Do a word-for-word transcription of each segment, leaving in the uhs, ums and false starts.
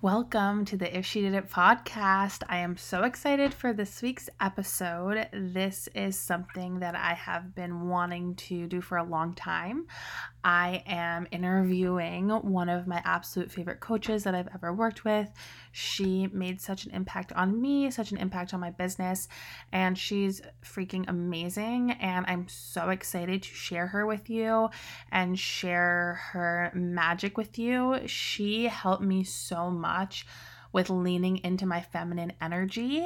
Welcome to the If She Did It podcast. I am so excited for this week's episode. This is something that I have been wanting to do for a long time. I am interviewing one of my absolute favorite coaches that I've ever worked with. She made such an impact on me, such an impact on my business, and she's freaking amazing. And I'm so excited to share her with you and share her magic with you. She helped me so much with leaning into my feminine energy,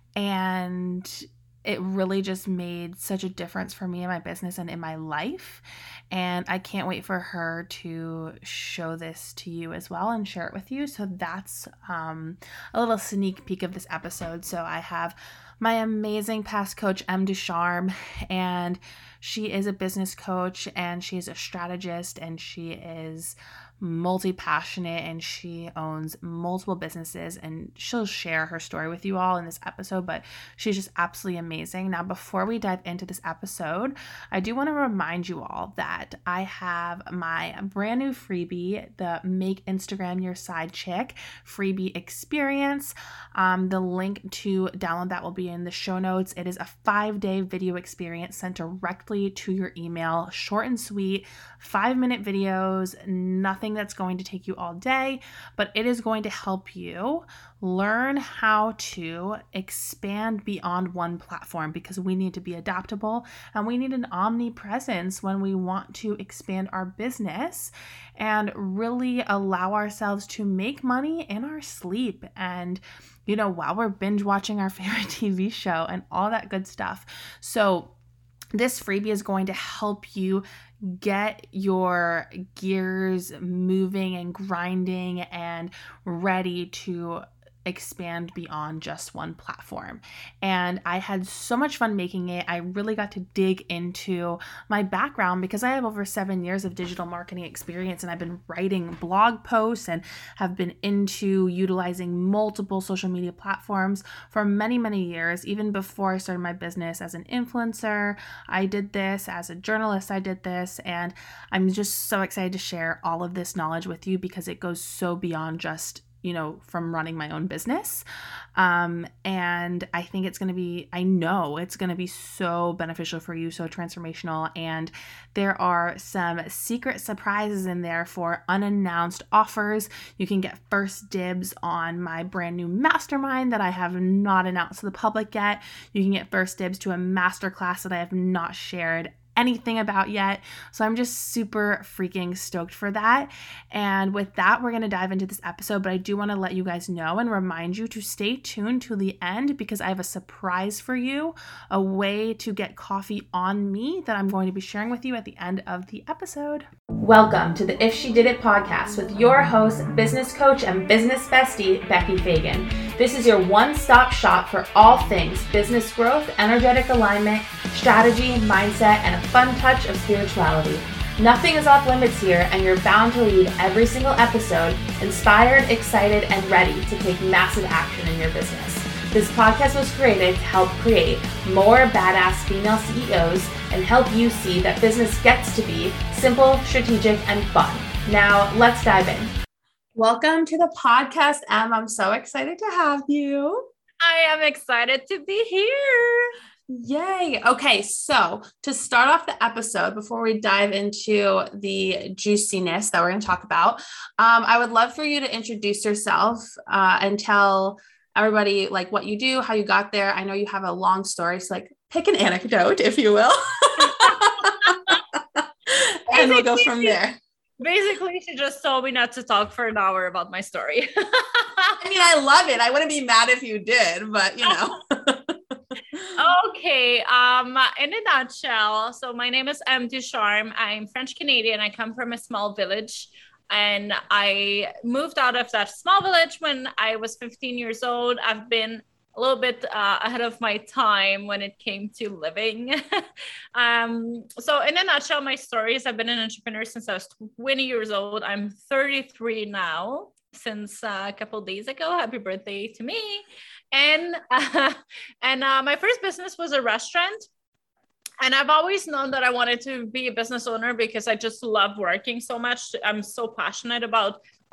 and it really just made such a difference for me in my business and in my life. And I can't wait for her to show this to you as well and share it with you. So that's um, a little sneak peek of this episode. So I have my amazing past coach, Em Ducharme, and she is a business coach and she's a strategist and she is multi-passionate and she owns multiple businesses, and she'll share her story with you all in this episode, but she's just absolutely amazing. Now, before we dive into this episode, I do want to remind you all that I have my brand new freebie, the Make Instagram Your Side Chick freebie experience. Um, the link to download that will be in the show notes. It is a five-day video experience sent directly to your email, short and sweet, five-minute videos, nothing that's going to take you all day, but it is going to help you learn how to expand beyond one platform, because we need to be adaptable and we need an omnipresence when we want to expand our business and really allow ourselves to make money in our sleep and, you know, while we're binge watching our favorite T V show and all that good stuff. So this freebie is going to help you get your gears moving and grinding and ready to expand beyond just one platform. And I had so much fun making it. I really got to dig into my background because I have over seven years of digital marketing experience, and I've been writing blog posts and have been into utilizing multiple social media platforms for many, many years. Even before I started my business as an influencer, I did this. As a journalist, I did this. And I'm just so excited to share all of this knowledge with you because it goes so beyond just, you know, from running my own business. Um, and I think it's going to be, I know it's going to be so beneficial for you, so transformational. And there are some secret surprises in there for unannounced offers. You can get first dibs on my brand new mastermind that I have not announced to the public yet. You can get first dibs to a masterclass that I have not shared anything about yet. So I'm just super freaking stoked for that. And with that, we're going to dive into this episode, but I do want to let you guys know and remind you to stay tuned to the end because I have a surprise for you, a way to get coffee on me that I'm going to be sharing with you at the end of the episode. Welcome to the If She Did It podcast with your host, business coach, and business bestie, Becky Fagan. This is your one-stop shop for all things business growth, energetic alignment, strategy, mindset, and a fun touch of spirituality. Nothing is off limits here, and you're bound to leave every single episode inspired, excited, and ready to take massive action in your business. This podcast was created to help create more badass female C E Os and help you see that business gets to be simple, strategic, and fun. Now, let's dive in. Welcome to the podcast, Em. I'm so excited to have you. I am excited to be here. Yay. Okay, so to start off the episode, before we dive into the juiciness that we're going to talk about, um, I would love for you to introduce yourself uh, and tell everybody like what you do, how you got there. I know you have a long story, so like pick an anecdote, if you will, and we'll go from there. Basically, she just told me not to talk for an hour about my story. I mean, I love it. I wouldn't be mad if you did, but you know. Okay. Um, in a nutshell, so my name is Em Ducharme. I'm French Canadian. I come from a small village, and I moved out of that small village when I was fifteen years old. I've been a little bit uh, ahead of my time when it came to living. um, so in a nutshell, my story is I've been an entrepreneur since I was twenty years old. I'm thirty-three now, since uh, a couple of days ago. Happy birthday to me. And, uh, and uh, my first business was a restaurant. And I've always known that I wanted to be a business owner because I just love working so much. I'm so passionate about all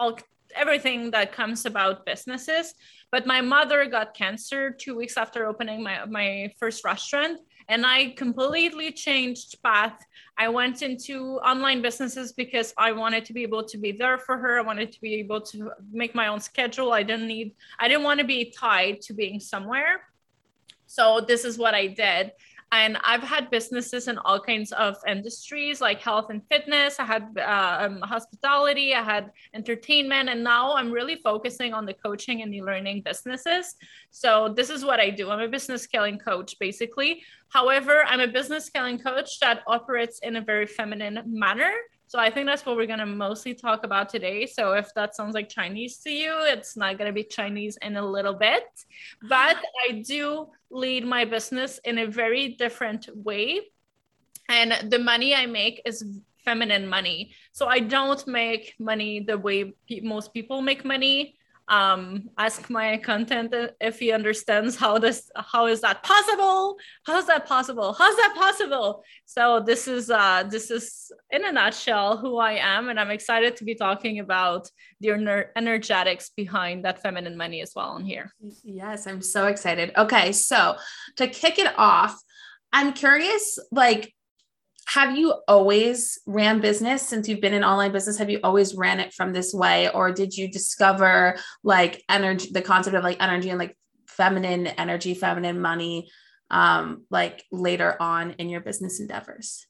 everything that comes about businesses. But my mother got cancer two weeks after opening my, my first restaurant, and I completely changed path. I went into online businesses because I wanted to be able to be there for her. I wanted to be able to make my own schedule. I didn't need, I didn't want to be tied to being somewhere. So this is what I did. And I've had businesses in all kinds of industries like health and fitness. I had uh, um, hospitality, I had entertainment, and now I'm really focusing on the coaching and the learning businesses. So this is what I do. I'm a business scaling coach, basically. However, I'm a business scaling coach that operates in a very feminine manner. So I think that's what we're going to mostly talk about today. So if that sounds like Chinese to you, it's not going to be Chinese in a little bit, but I do lead my business in a very different way. And the money I make is feminine money. So I don't make money the way pe- most people make money. Um, ask my accountant if he understands how this, how is that possible? How's that possible? How's that possible? So this is, uh, this is in a nutshell who I am. And I'm excited to be talking about the ener- energetics behind that feminine money as well on here. Yes, I'm so excited. Okay. So to kick it off, I'm curious, like, have you always ran business since you've been in online business? Have you always ran it from this way? Or did you discover like energy, the concept of like energy and like feminine energy, feminine money, um, like later on in your business endeavors?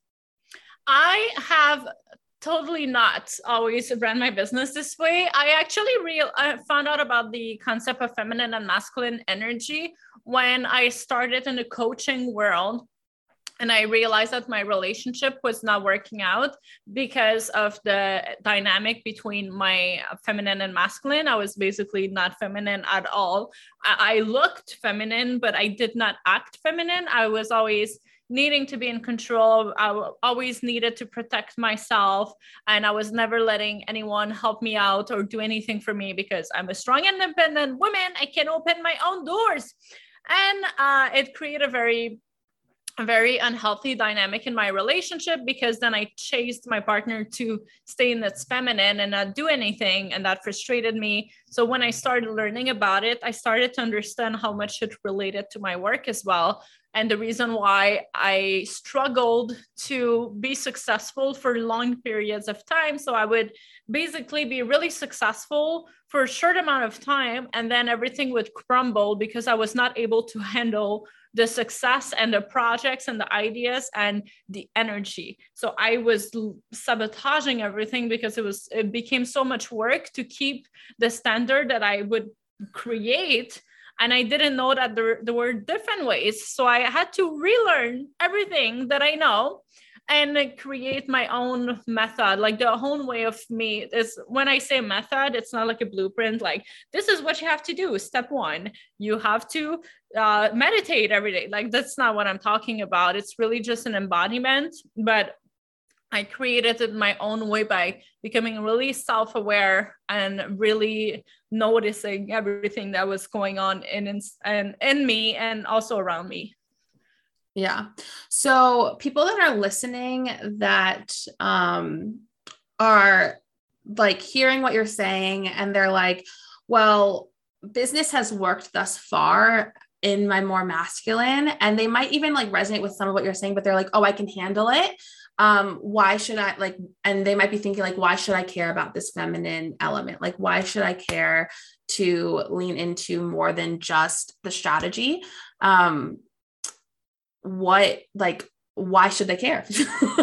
I have totally not always ran my business this way. I actually real I found out about the concept of feminine and masculine energy when I started in the coaching world. And I realized that my relationship was not working out because of the dynamic between my feminine and masculine. I was basically not feminine at all. I, I looked feminine, but I did not act feminine. I was always needing to be in control. I always needed to protect myself. And I was never letting anyone help me out or do anything for me because I'm a strong, independent woman. I can open my own doors. And uh, it created a very a very unhealthy dynamic in my relationship because then I chased my partner to stay in its feminine and not do anything. And that frustrated me. So when I started learning about it, I started to understand how much it related to my work as well. And the reason why I struggled to be successful for long periods of time. So I would basically be really successful for a short amount of time, and then everything would crumble because I was not able to handle the success and the projects and the ideas and the energy. So I was sabotaging everything because it was, it became so much work to keep the standard that I would create. And I didn't know that there, there were different ways. So I had to relearn everything that I know and create my own method, like the own way of me. Is when I say method, it's not like a blueprint, like this is what you have to do. Step one, you have to uh, meditate every day. Like that's not what I'm talking about. It's really just an embodiment, but I created it my own way by becoming really self-aware and really noticing everything that was going on in, in, in, in me and also around me. Yeah. So people that are listening that um, are like hearing what you're saying and they're like, well, business has worked thus far in my more masculine, and they might even like resonate with some of what you're saying, but they're like, oh, I can handle it. Um, why should I like, and they might be thinking like, why should I care about this feminine element? Like, why should I care to lean into more than just the strategy? Um, what, like, why should they care? so,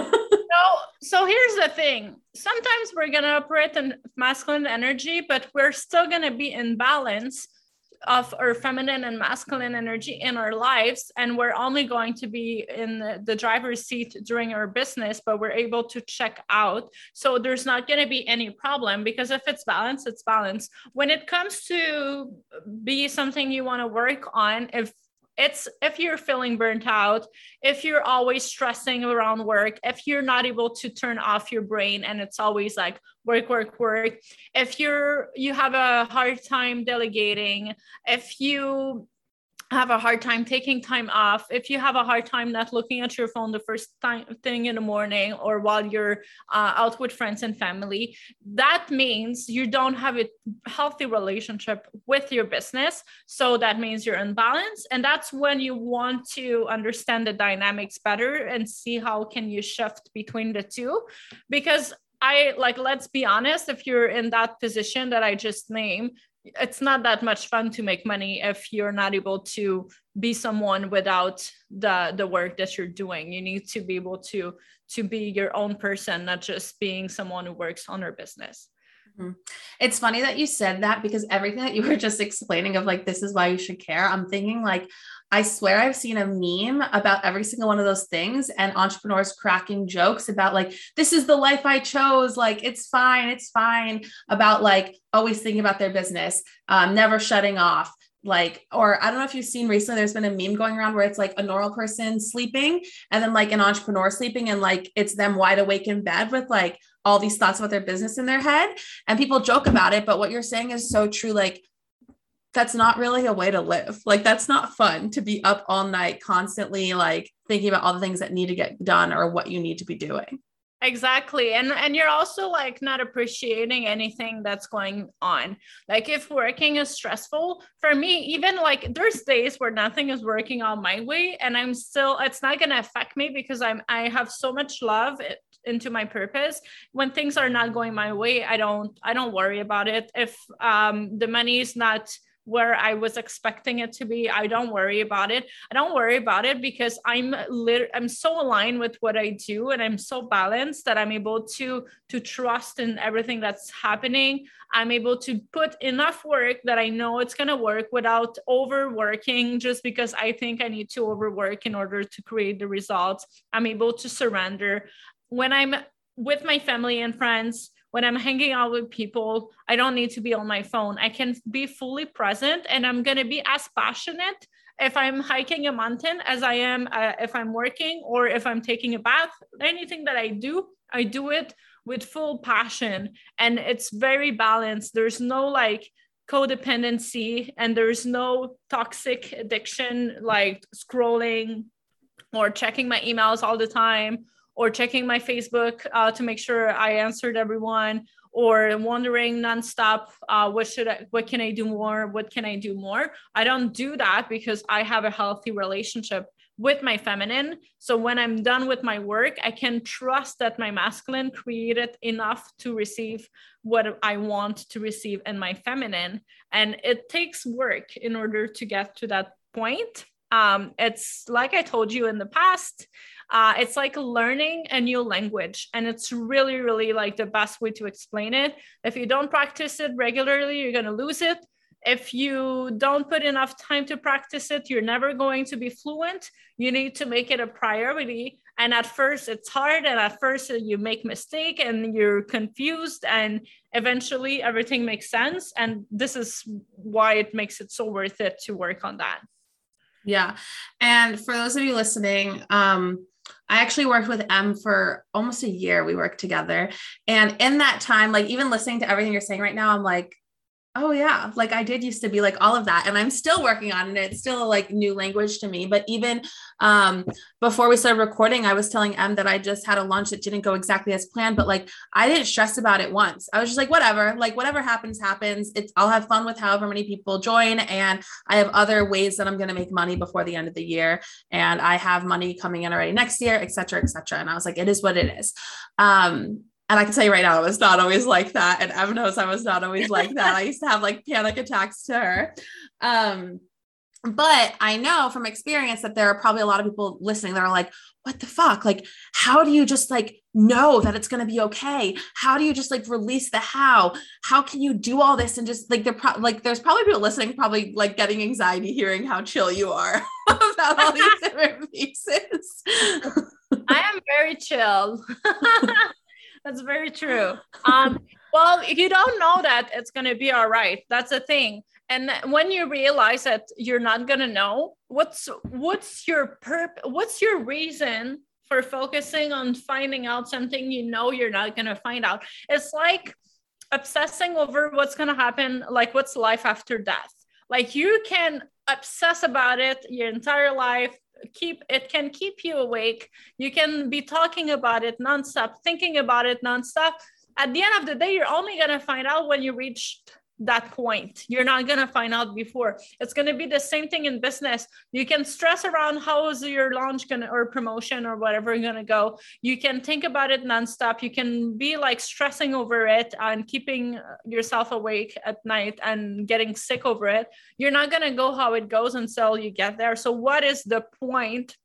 so here's the thing. Sometimes we're going to operate in masculine energy, but we're still going to be in balance of our feminine and masculine energy in our lives. And we're only going to be in the, the driver's seat during our business, but we're able to check out. So there's not going to be any problem, because if it's balance, it's balance. When it comes to be something you want to work on, if It's if you're feeling burnt out, if you're always stressing around work, if you're not able to turn off your brain and it's always like work, work, work, if you're you have a hard time delegating, if you have a hard time taking time off, if you have a hard time not looking at your phone the first time, thing in the morning or while you're uh, out with friends and family, that means you don't have a healthy relationship with your business. So that means you're unbalanced. And that's when you want to understand the dynamics better and see how can you shift between the two. Because I like, let's be honest, if you're in that position that I just named, it's not that much fun to make money if you're not able to be someone without the the work that you're doing. You need to be able to to be your own person, not just being someone who works on her business. Mm-hmm. It's funny that you said that, because everything that you were just explaining of like, this is why you should care. I'm thinking like, I swear I've seen a meme about every single one of those things, and entrepreneurs cracking jokes about like, this is the life I chose. Like, it's fine. It's fine, about like always thinking about their business, um, never shutting off. Like, or I don't know if you've seen recently, there's been a meme going around where it's like a normal person sleeping and then like an entrepreneur sleeping, and like, it's them wide awake in bed with like all these thoughts about their business in their head, and people joke about it. But what you're saying is so true. Like, that's not really a way to live. Like, that's not fun to be up all night, constantly like thinking about all the things that need to get done or what you need to be doing. Exactly. And and you're also like not appreciating anything that's going on. Like, if working is stressful, for me, even like there's days where nothing is working on my way, and I'm still, it's not going to affect me because I'm I have so much love it, into my purpose. When things are not going my way, I don't I don't worry about it. If um the money is not where I was expecting it to be, I don't worry about it. I don't worry about it because I'm lit- I'm so aligned with what I do, and I'm so balanced that I'm able to to trust in everything that's happening. I'm able to put enough work that I know it's going to work without overworking just because I think I need to overwork in order to create the results. I'm able to surrender. When I'm with my family and friends, when I'm hanging out with people, I don't need to be on my phone. I can be fully present, and I'm going to be as passionate if I'm hiking a mountain as I am uh, if I'm working or if I'm taking a bath. Anything that I do, I do it with full passion, and it's very balanced. There's no like codependency, and there's no toxic addiction like scrolling or checking my emails all the time, or checking my Facebook uh, to make sure I answered everyone, or wondering nonstop, uh, what should I, what can I do more? What can I do more? I don't do that because I have a healthy relationship with my feminine. So when I'm done with my work, I can trust that my masculine created enough to receive what I want to receive in my feminine. And it takes work in order to get to that point. Um, it's like I told you in the past, uh, it's like learning a new language. And it's really, really like the best way to explain it. If you don't practice it regularly, you're going to lose it. If you don't put enough time to practice it, you're never going to be fluent. You need to make it a priority. And at first it's hard. And at first you make mistake and you're confused, and eventually everything makes sense. And this is why it makes it so worth it to work on that. Yeah. And for those of you listening, um, I actually worked with Em for almost a year. We worked together. And in that time, like even listening to everything you're saying right now, I'm like, oh yeah, like I did used to be like all of that, and I'm still working on it. It's still like new language to me. But even um, before we started recording, I was telling Em that I just had a lunch that didn't go exactly as planned, but like I didn't stress about it once. I was just like, whatever, like whatever happens, happens. It's I'll have fun with however many people join, and I have other ways that I'm going to make money before the end of the year, and I have money coming in already next year, et cetera, et cetera. And I was like, it is what it is. Um, And I can tell you right now, I was not always like that. And Em knows I was not always like that. I used to have like panic attacks to her. Um, but I know from experience that there are probably a lot of people listening that are like, what the fuck? Like, how do you just like know that it's going to be okay? How do you just like release the how? How can you do all this? And just like, they're pro- like, there's probably people listening, probably like getting anxiety hearing how chill you are about all these different pieces. I am very chill. That's very true. Um, well, you don't know that it's going to be all right. That's the thing. And when you realize that you're not going to know, what's what's your perp- what's your reason for focusing on finding out something you know you're not going to find out? It's like obsessing over what's going to happen, like what's life after death. Like you can obsess about it your entire life. Keep it can keep you awake. You can be talking about it nonstop, thinking about it nonstop. At the end of the day, you're only going to find out when you reach that point. You're not going to find out before. It's going to be the same thing in business. You can stress around how is your launch going to, or promotion or whatever going to go. You can think about it nonstop. You can be like stressing over it and keeping yourself awake at night and getting sick over it. You're not going to go how it goes until you get there. So what is the point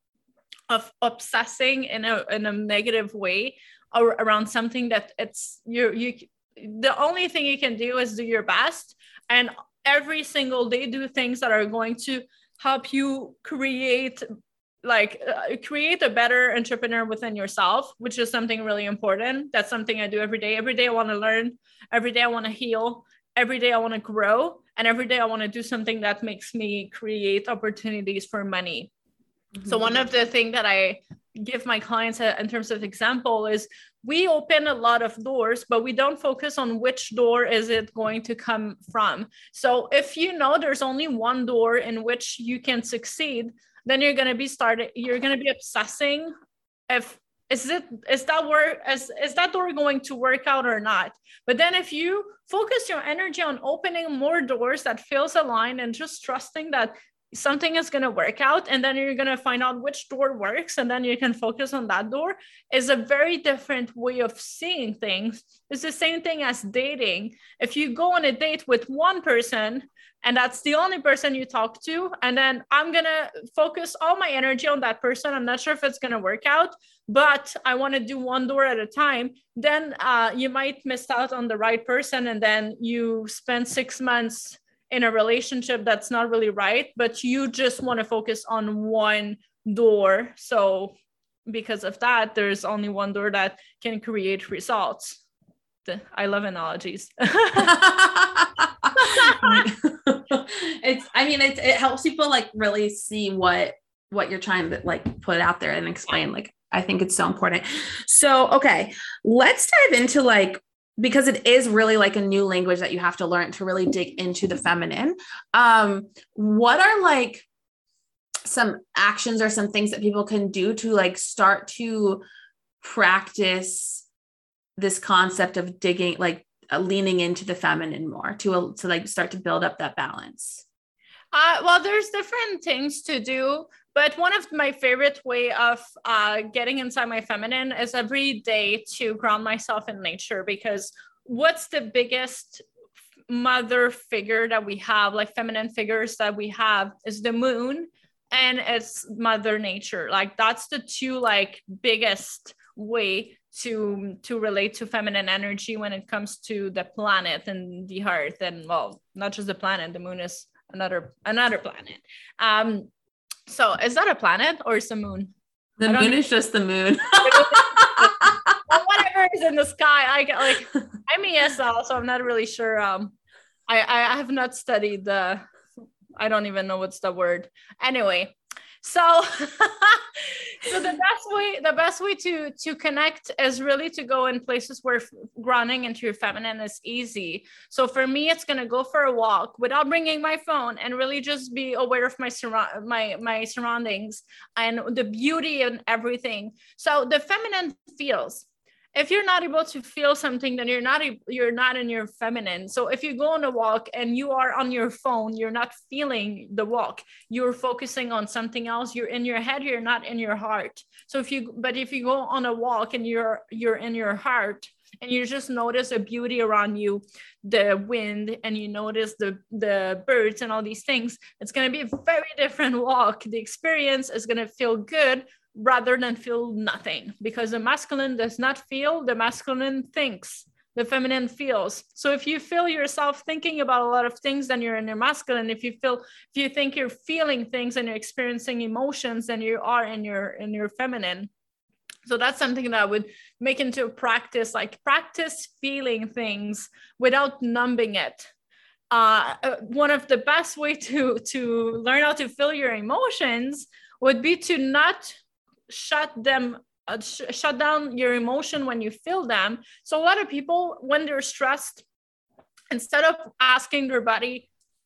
of obsessing in a, in a negative way or around something that it's you you the only thing you can do is do your best, and every single day do things that are going to help you create like uh, create a better entrepreneur within yourself, which is something really important. That's something I do every day. Every day I want to learn, every day I want to heal, every day I want to grow, and every day I want to do something that makes me create opportunities for money. Mm-hmm. So one of the things that I give my clients a, in terms of example is we open a lot of doors, but we don't focus on which door is it going to come from. So if you know there's only one door in which you can succeed, then you're going to be started, you're going to be obsessing if is it is that work is, is that door going to work out or not? But then if you focus your energy on opening more doors that feels aligned and just trusting that something is going to work out, and then you're going to find out which door works, and then you can focus on that door, is a very different way of seeing things. It's the same thing as dating. If you go on a date with one person and that's the only person you talk to, and then I'm going to focus all my energy on that person, I'm not sure if it's going to work out, but I want to do one door at a time, then uh, you might miss out on the right person, and then you spend six months in a relationship that's not really right, but you just want to focus on one door. So because of that, there's only one door that can create results. I love analogies. It's, I mean, it's, it helps people like really see what, what you're trying to like put out there and explain. Like, I think it's so important. So, okay, let's dive into like, because it is really like a new language that you have to learn to really dig into the feminine. Um, what are like some actions or some things that people can do to like start to practice this concept of digging, like uh, leaning into the feminine more to, uh, to like start to build up that balance? Uh, well, there's different things to do, but one of my favorite way of uh, getting inside my feminine is every day to ground myself in nature, because what's the biggest mother figure that we have, like feminine figures that we have, is the moon and it's Mother Nature. Like that's the two like biggest way to to relate to feminine energy when it comes to the planet and the earth. And well, not just the planet, the moon is another another planet. Um so is that a planet or is the moon? The moon is just the moon. Well, whatever is in the sky. I get like I'm E S L, so I'm not really sure. um I I have not studied the I don't even know what's the word anyway. So so the best way the best way to to connect is really to go in places where grounding into your feminine is easy. So for me, it's going to go for a walk without bringing my phone and really just be aware of my surround my my surroundings and the beauty and everything. So the feminine feels. If you're not able to feel something, then you're not you're not in your feminine. So if you go on a walk and you are on your phone, you're not feeling the walk. You're focusing on something else. You're in your head. You're not in your heart. So if you, but if you go on a walk and you're you're in your heart and you just notice the beauty around you, the wind, and you notice the the birds and all these things, it's going to be a very different walk. The experience is going to feel good rather than feel nothing, because the masculine does not feel, the masculine thinks, the feminine feels. So if you feel yourself thinking about a lot of things, then you're in your masculine. If you feel, if you think you're feeling things and you're experiencing emotions, then you are in your in your feminine. So that's something that I would make into a practice, like practice feeling things without numbing it. Uh, one of the best way to to learn how to feel your emotions would be to not shut them uh, sh- shut down your emotion when you feel them. So a lot of people, when they're stressed, instead of asking their body,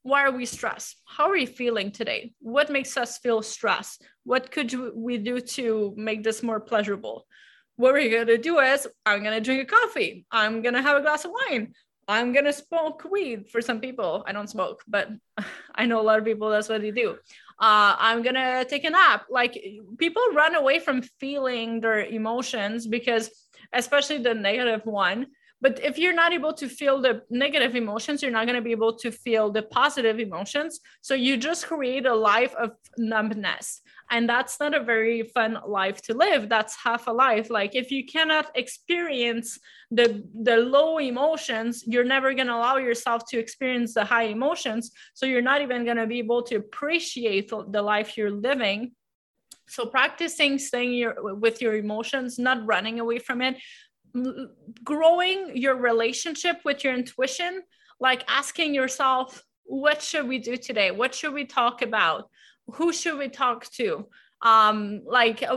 why are we stressed? How are we feeling today? What makes us feel stressed? What could we do to make this more pleasurable? What we're going to do is, I'm going to drink a coffee. I'm going to have a glass of wine. I'm going to smoke weed. For some people, I don't smoke, but I know a lot of people, that's what they do. Uh, I'm going to take a nap. Like, people run away from feeling their emotions because, especially the negative one. But if you're not able to feel the negative emotions, you're not going to be able to feel the positive emotions. So you just create a life of numbness. And that's not a very fun life to live. That's half a life. Like, if you cannot experience the, the low emotions, you're never going to allow yourself to experience the high emotions. So you're not even going to be able to appreciate the life you're living. So practicing staying your, with your emotions, not running away from it, growing your relationship with your intuition, like asking yourself, what should we do today? What should we talk about? Who should we talk to? Um, like uh,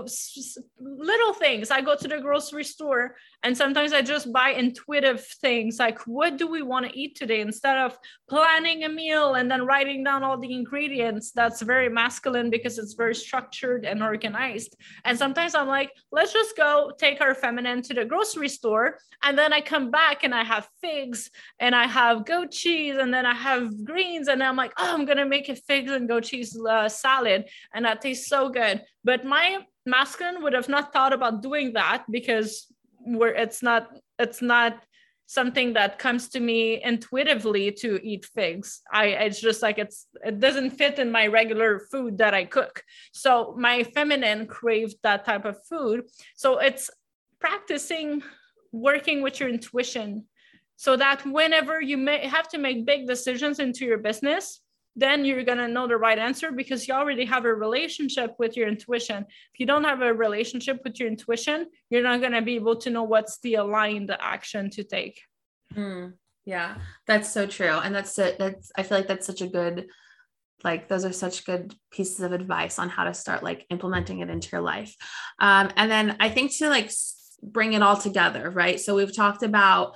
little things. I go to the grocery store and sometimes I just buy intuitive things. Like, what do we want to eat today? Instead of planning a meal and then writing down all the ingredients, that's very masculine because it's very structured and organized. And sometimes I'm like, let's just go take our feminine to the grocery store. And then I come back and I have figs and I have goat cheese and then I have greens. And I'm like, oh, I'm going to make a figs and goat cheese uh, salad. And that tastes so good. But my masculine would have not thought about doing that because we're, it's not, it's not something that comes to me intuitively to eat figs. I, it's just like, it's, it doesn't fit in my regular food that I cook. So my feminine craved that type of food. So it's practicing working with your intuition so that whenever you may have to make big decisions into your business, then you're going to know the right answer because you already have a relationship with your intuition. If you don't have a relationship with your intuition, you're not going to be able to know what's the aligned action to take. Mm, yeah, that's so true. And that's it. That's, I feel like that's such a good, like, those are such good pieces of advice on how to start like implementing it into your life. Um, and then I think to like bring it all together, right? So we've talked about,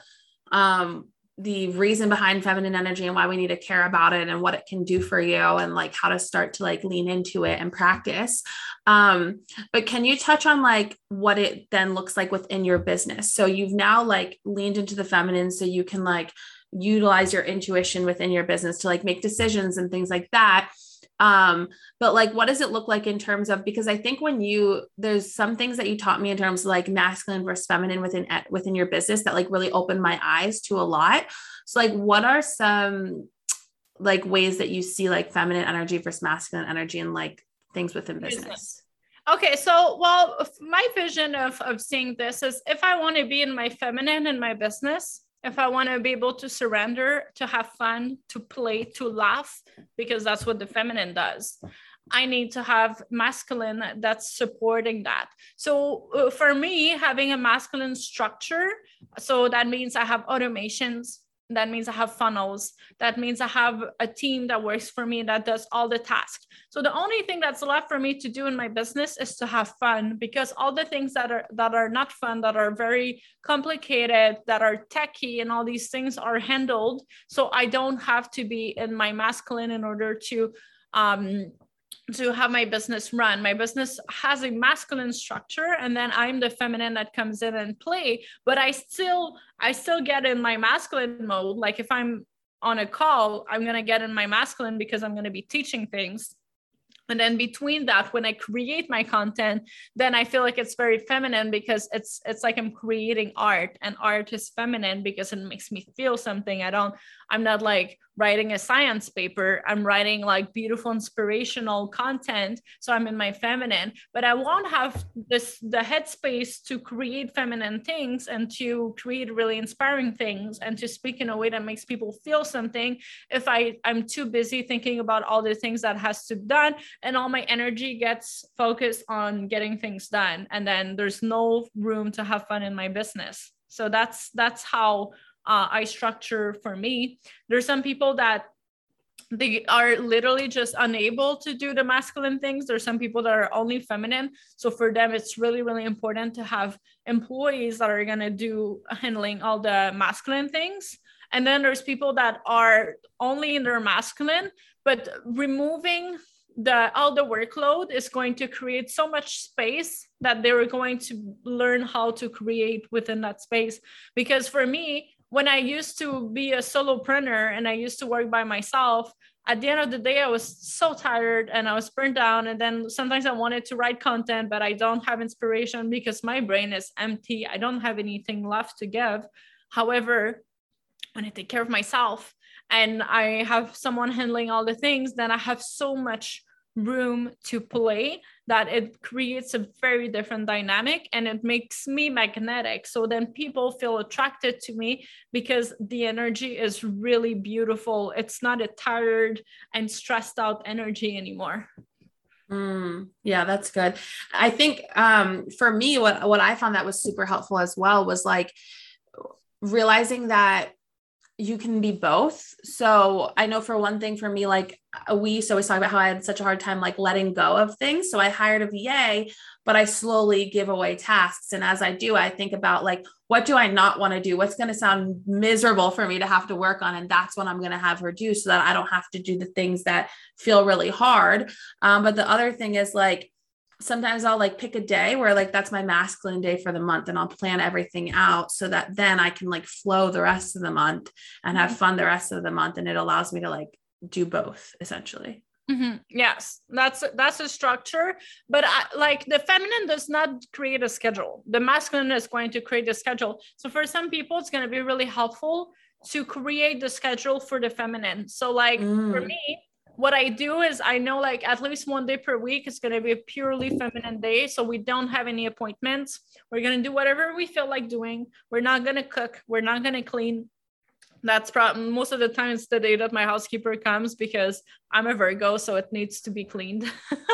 um, the reason behind feminine energy and why we need to care about it and what it can do for you and like how to start to like lean into it and practice. Um, but can you touch on like what it then looks like within your business? So you've now like leaned into the feminine so you can like utilize your intuition within your business to like make decisions and things like that. Um, but like, what does it look like in terms of, because I think when you, there's some things that you taught me in terms of like masculine versus feminine within, within your business that like really opened my eyes to a lot. So like, what are some like ways that you see like feminine energy versus masculine energy and like things within business? Okay. So, well, my vision of, of seeing this is if I want to be in my feminine in my business, if I want to be able to surrender, to have fun, to play, to laugh, because that's what the feminine does, I need to have masculine that's supporting that. So uh, for me, having a masculine structure, so that means I have automations. That means I have funnels. That means I have a team that works for me that does all the tasks. So the only thing that's left for me to do in my business is to have fun, because all the things that are that are not fun, that are very complicated, that are techy and all these things are handled. So I don't have to be in my masculine in order to um, to have my business run. My business has a masculine structure, and then I'm the feminine that comes in and play, but I still, I still get in my masculine mode. Like if I'm on a call, I'm going to get in my masculine because I'm going to be teaching things. And then between that, when I create my content, then I feel like it's very feminine because it's it's like I'm creating art, and art is feminine because it makes me feel something. I don't, I'm not like writing a science paper. I'm writing like beautiful, inspirational content. So I'm in my feminine, but I won't have this, the headspace to create feminine things and to create really inspiring things and to speak in a way that makes people feel something if I, I'm too busy thinking about all the things that has to be done, and all my energy gets focused on getting things done. And then there's no room to have fun in my business. So that's, that's how uh, I structure for me. There's some people that they are literally just unable to do the masculine things. There's some people that are only feminine. So for them, it's really, really important to have employees that are going to do handling all the masculine things. And then there's people that are only in their masculine, but removing the all the workload is going to create so much space that they're going to learn how to create within that space. Because for me, when I used to be a solopreneur and I used to work by myself, at the end of the day, I was so tired and I was burnt down. And then sometimes I wanted to write content, but I don't have inspiration because my brain is empty. I don't have anything left to give. However, when I take care of myself and I have someone handling all the things, then I have so much room to play that it creates a very different dynamic and it makes me magnetic. So then people feel attracted to me because the energy is really beautiful. It's not a tired and stressed out energy anymore. Mm, yeah, that's good. I think um, for me, what, what I found that was super helpful as well was like realizing that you can be both. So I know for one thing for me, like we used to always talk about how I had such a hard time, like letting go of things. So I hired a V A, but I slowly give away tasks. And as I do, I think about like, what do I not want to do? What's going to sound miserable for me to have to work on? And that's what I'm going to have her do so that I don't have to do the things that feel really hard. Um, but the other thing is like, sometimes I'll like pick a day where like, that's my masculine day for the month and I'll plan everything out so that then I can like flow the rest of the month and have fun the rest of the month. And it allows me to like do both essentially. Mm-hmm. Yes, that's, that's a structure, but I, like the feminine does not create a schedule. The masculine is going to create a schedule. So for some people, it's going to be really helpful to create the schedule for the feminine. So like mm. for me, what I do is I know like at least one day per week is going to be a purely feminine day. So we don't have any appointments. We're going to do whatever we feel like doing. We're not going to cook. We're not going to clean. That's probably most of the time it's the day that my housekeeper comes because I'm a Virgo, so it needs to be cleaned,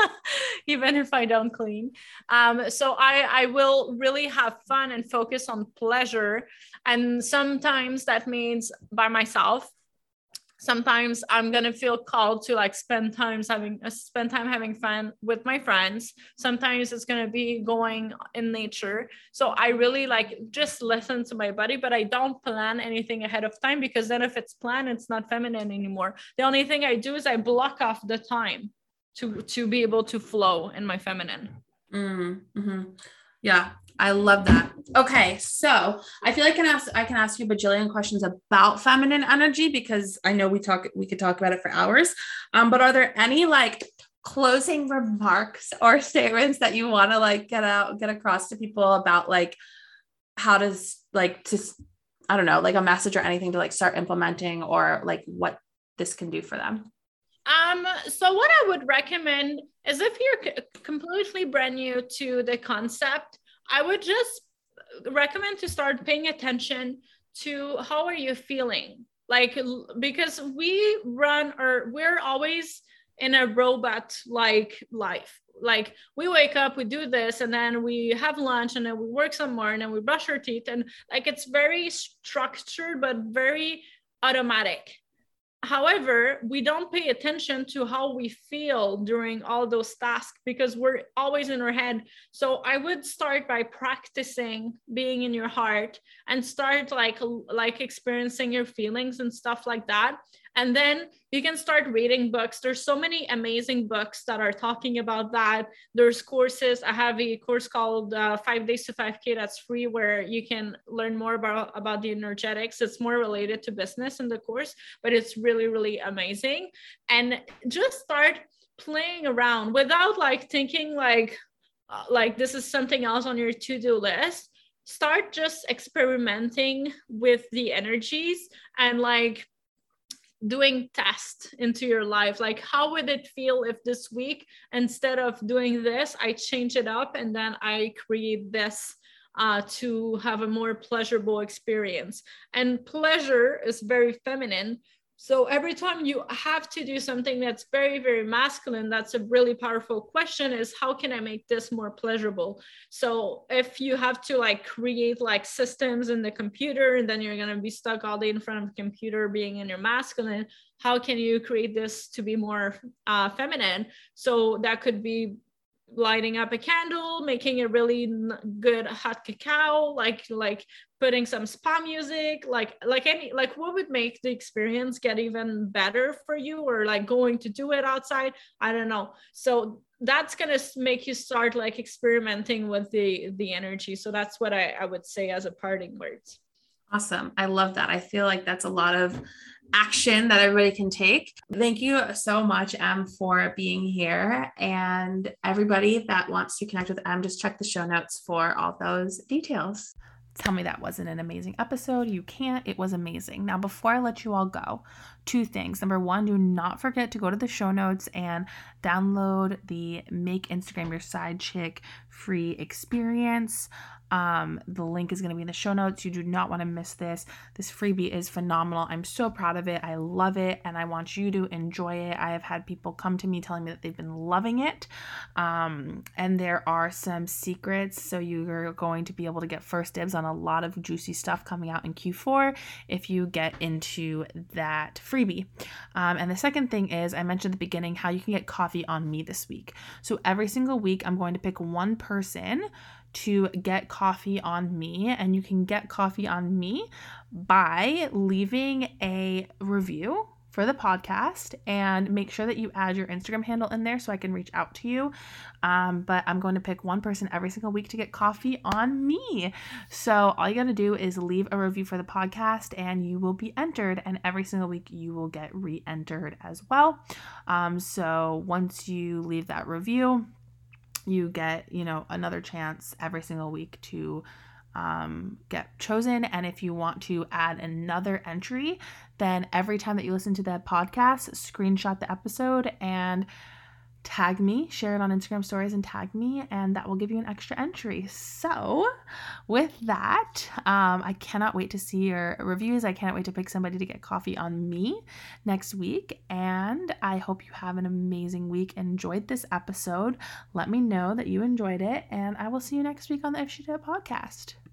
even if I don't clean. Um, so I, I will really have fun and focus on pleasure. And sometimes that means by myself. Sometimes I'm going to feel called to like spend times having uh, spend time having fun with my friends. Sometimes it's going to be going in nature. So I really like just listen to my body, but I don't plan anything ahead of time because then if it's planned, it's not feminine anymore. The only thing I do is I block off the time to, to be able to flow in my feminine. Mm-hmm. Yeah. I love that. Okay. So I feel like I can ask, I can ask you a bajillion questions about feminine energy because I know we talk, we could talk about it for hours. Um, but are there any like closing remarks or statements that you want to like get out, get across to people about like, how does like, to, I don't know, like a message or anything to like start implementing or like what this can do for them? Um, so what I would recommend is if you're c- completely brand new to the concept, I would just recommend to start paying attention to how are you feeling? Like, because we run or we're always in a robot-like life. Like we wake up, we do this, and then we have lunch, and then we work some more, and then we brush our teeth. And like, it's very structured, but very automatic. However, we don't pay attention to how we feel during all those tasks because we're always in our head. So I would start by practicing being in your heart and start like, like experiencing your feelings and stuff like that. And then you can start reading books. There's so many amazing books that are talking about that. There's courses. I have a course called uh, Five Days to five K that's free where you can learn more about, about the energetics. It's more related to business in the course, but it's really, really amazing. And just start playing around without like thinking like, uh, like this is something else on your to-do list. Start just experimenting with the energies and like, doing tests into your life. Like, how would it feel if this week, instead of doing this, I change it up and then I create this uh, to have a more pleasurable experience? And pleasure is very feminine. So every time you have to do something that's very, very masculine, that's a really powerful question is, how can I make this more pleasurable? So if you have to like create like systems in the computer and then you're going to be stuck all day in front of the computer being in your masculine, how can you create this to be more uh, feminine? So that could be lighting up a candle, making a really good hot cacao, like like putting some spa music, like like any like what would make the experience get even better for you, or like going to do it outside, I don't know. So that's gonna make you start like experimenting with the the energy. So that's what I, I would say as a parting words. Awesome. I love that. I feel like that's a lot of action that everybody can take. Thank you so much, Em, for being here. And everybody that wants to connect with Em, just check the show notes for all those details. Tell me that wasn't an amazing episode. You can't. It was amazing. Now, before I let you all go, two things. Number one, do not forget to go to the show notes and download the Make Instagram Your Side Chick free experience. Um, the link is going to be in the show notes. You do not want to miss this. This freebie is phenomenal. I'm so proud of it. I love it, and I want you to enjoy it. I have had people come to me telling me that they've been loving it. Um, and there are some secrets, so you're going to be able to get first dibs on a lot of juicy stuff coming out in Q four if you get into that freebie. Um, and the second thing is, I mentioned at the beginning how you can get coffee on me this week. So every single week, I'm going to pick one person to get coffee on me, and you can get coffee on me by leaving a review for the podcast, and make sure that you add your Instagram handle in there so I can reach out to you. Um, but I'm going to pick one person every single week to get coffee on me. So all you got to do is leave a review for the podcast and you will be entered, and every single week you will get re-entered as well. Um, so once you leave that review, you get, you know, another chance every single week to um, get chosen. And if you want to add another entry, then every time that you listen to that podcast, screenshot the episode and tag me, share it on Instagram stories and tag me, and that will give you an extra entry. So with that, um, I cannot wait to see your reviews. I can't wait to pick somebody to get coffee on me next week. And I hope you have an amazing week. Enjoyed this episode. Let me know that you enjoyed it, and I will see you next week on the If She Did It podcast.